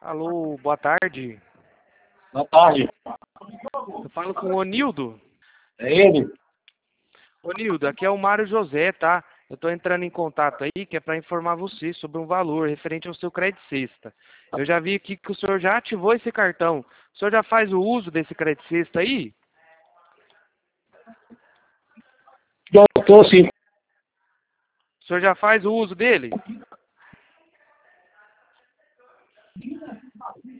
Alô, boa tarde. Boa tarde. Eu falo com o Onildo. É ele? Onildo, aqui é o Mário José, tá? Eu tô entrando em contato aí, que é para informar você sobre um valor referente ao seu crédito sexta. Eu já vi aqui que o senhor já ativou esse cartão. O senhor já faz o uso desse crédito sexta aí? Tô sim. O senhor já faz o uso dele?